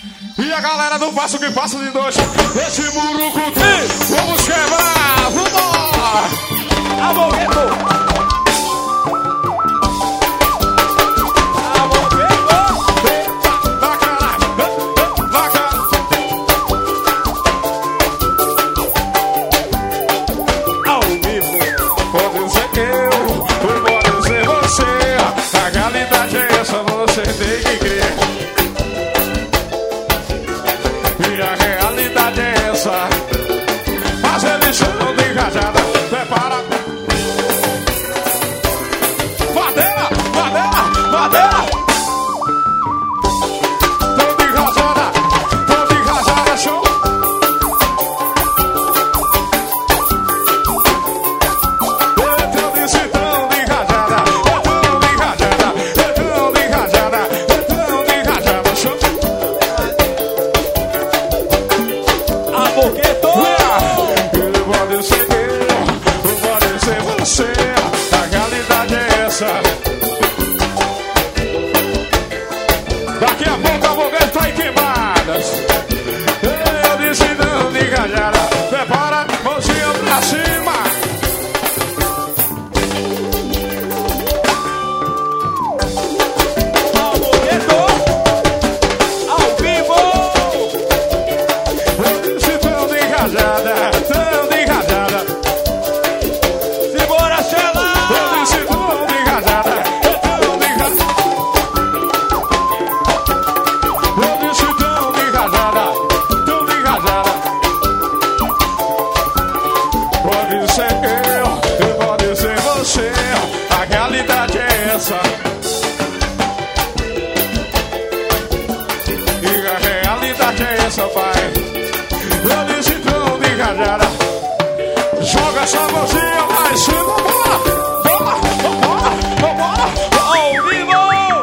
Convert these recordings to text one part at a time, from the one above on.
E a galera do passo que passa de noite. Esse murucutu, vamos quebrar, vambora! Amogueto! Daqui a pouco a boca está em queimadas. Eu disse não de cajada. Prepara, mãozinha pra cima. Ao vivo! Eu disse tão de cajada, tão de cajada. Simbora, Xela! Eu disse tão de cajada, tão de cajada. Eu disse tão de cajada, tão de cajada. Pode ser eu, pode ser você. A realidade é essa. E a realidade é essa, pai. Eu disse tão de cajada. Joga essa mãozinha mais cima, bora! Bora! Vambora! Vambora! Ao vivo!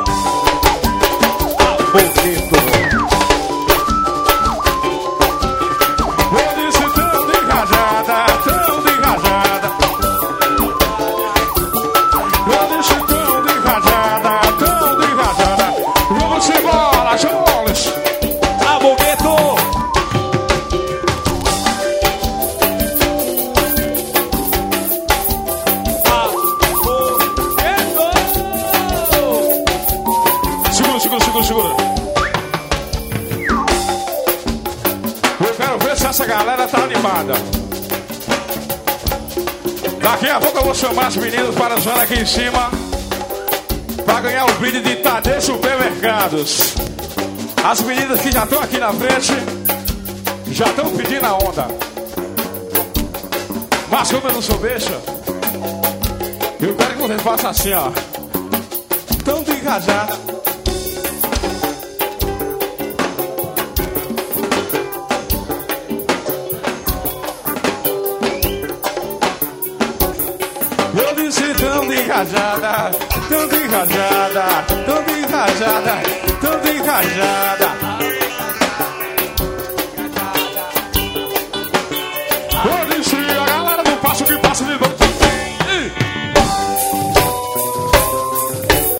Eu disse tão de cajada, tão de cajada. Eu disse tão de cajada, tão de cajada. Vamos embora, Jones! Amogueto! Segura. Eu quero ver se essa galera tá animada. Daqui a pouco eu vou chamar as meninas para a zona aqui em cima para ganhar o brinde de Tadeu Supermercados. As meninas que já estão aqui na frente já estão pedindo a onda. Mas como eu não sou besta, eu quero que você faça assim, ó. Tão de engajada. Eu disse tão de engajada, tão de engajada, tão de engajada, tão de engajada.